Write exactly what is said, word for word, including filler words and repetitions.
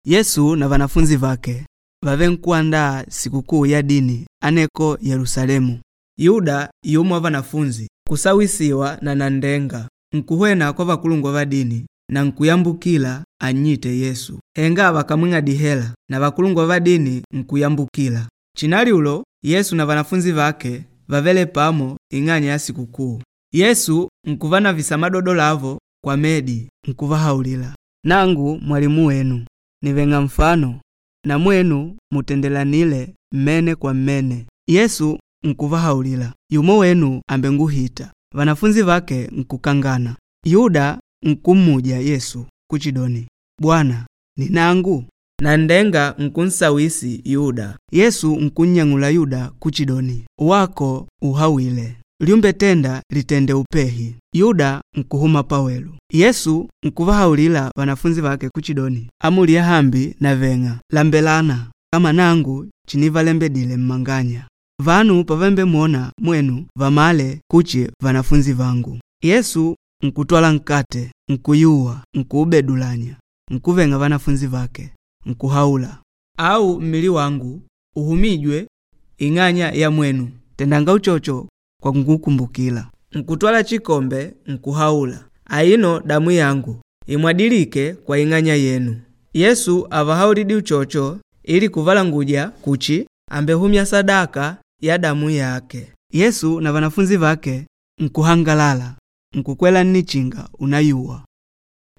Yesu na wanafunzi vake vave nkuandaa sikukuu ya dini aneko Yerusalemu. Yuda yumo wanafunzi kusawisiwa na nandenga nkuhwena kwa vakulungwa va dini na nkuyambukila anyite Yesu. Henga wakamwinga dihela na vakulungwa va dini nkuyambukila. Chinali ulo Yesu na wanafunzi vake vavele pamo ing'anya ya sikukuu. Yesu nkuvana visamadodo lavo kwa medi nkuvahaulila, nangu mwalimu wenu nivenga mfano na mwenu mutendelanile mmene kwa mmene. Yesu nkuvahaulila, yumo wenu ambe nguhita. Wanafunzi vake nkukangana. Yuda nkumuja Yesu kuchidoni, Bwana, ni nangu? Na ndenga nkunsawisi Yuda. Yesu nkunyang'ula Yuda kuchidoni, wako uhawile. Liumbe tenda litende upehi. Yuda nkuhuma pawelu. Yesu nkuvahaulila wanafunzi vake kuchidoni, amulia hambi na venga lambelana kama nangu chinivalembedile mmanganya. Vanu pavembe mwona mwenu vamale kuchi wanafunzi vangu. Yesu nkutwala nkate, nkuyuwa, nkuubedulanya, nkuvenga wanafunzi vake, nkuhaula, au mmili wangu uhumijwe ing'anya ya mwenu, tendanga uchocho kwa nkukumbukila. Nkutwala chikombe, nkuhaula, aino damu yangu imwadilike kwa ing'anya yenu. Yesu avahaulidi uchocho ili kuvala nguja kuchi ambe humya sadaka ya damu yake. Yesu na wanafunzi vake nkuhangalala, nkukwela nichinga unayuwa.